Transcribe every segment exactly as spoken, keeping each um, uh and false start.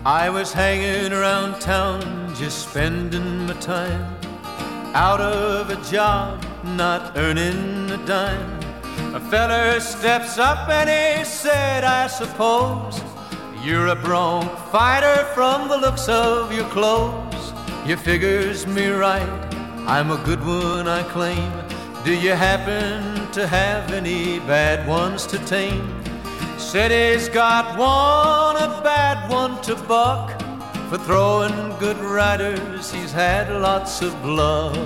I was hanging around town, just spending my time, out of a job, not earning a dime. A feller steps up and he said, I suppose you're a bronc fighter from the looks of your clothes. You figures me right, I'm a good one, I claim. Do you happen to have any bad ones to tame? Said he's got one, a bad one to buck. For throwing good riders, he's had lots of luck.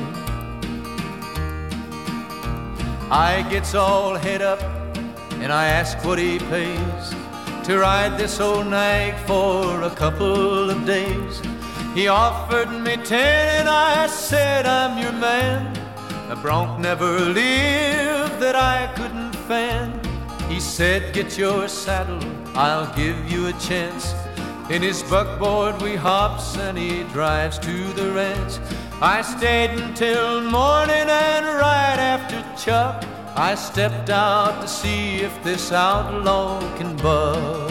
I gets all head up and I ask what he pays to ride this old nag for a couple of days. He offered me ten and I said, I'm your man. A bronc never lived that I couldn't fan. He said, get your saddle, I'll give you a chance. In his buckboard we hops and he drives to the ranch. I stayed until morning and right after chuck I stepped out to see if this outlaw can buck.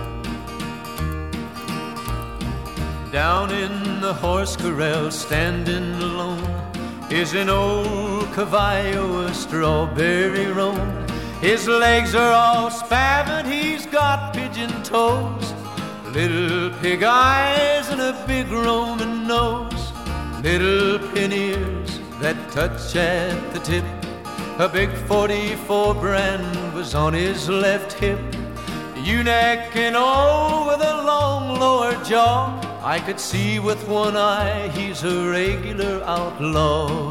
Down in the horse corral, standing alone, is an old caballo, a strawberry roan. His legs are all spavined, he's got pigeon toes, little pig eyes and a big Roman nose, little pin ears that touch at the tip. A big forty-four brand was on his left hip. Ewe-neck and all with a long lower jaw. I could see with one eye he's a regular outlaw.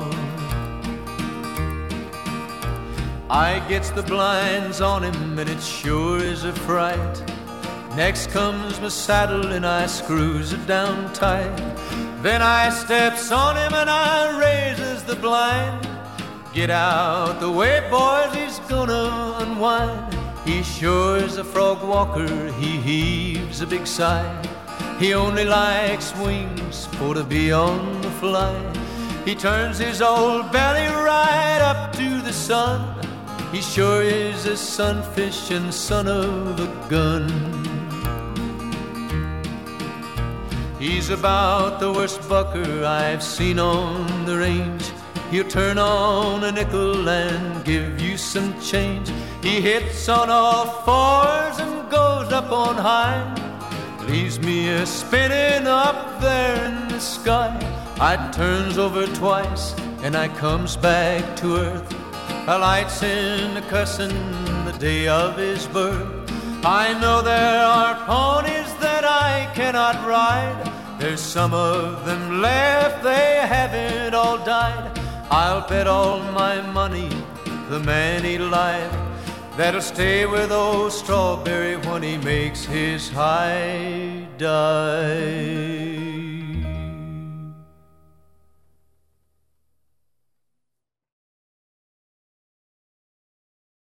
I gets the blinds on him and it sure is a fright. Next comes my saddle and I screws it down tight. Then I steps on him and I raises the blind. Get out the way, boys, he's gonna unwind. He sure is a frog walker, he heaves a big sigh. He only likes wings for to be on the fly. He turns his old belly right up to the sun. He sure is a sunfish and son of a gun. He's about the worst bucker I've seen on the range. He'll turn on a nickel and give you some change. He hits on all fours and goes up on high. Leaves me a spinning up there in the sky. I turns over twice and I comes back to earth. A light's in the cussin' the day of his birth. I know there are ponies that I cannot ride. There's some of them left, they haven't all died. I'll bet all my money the man he lied that'll stay with old Strawberry when he makes his high dive.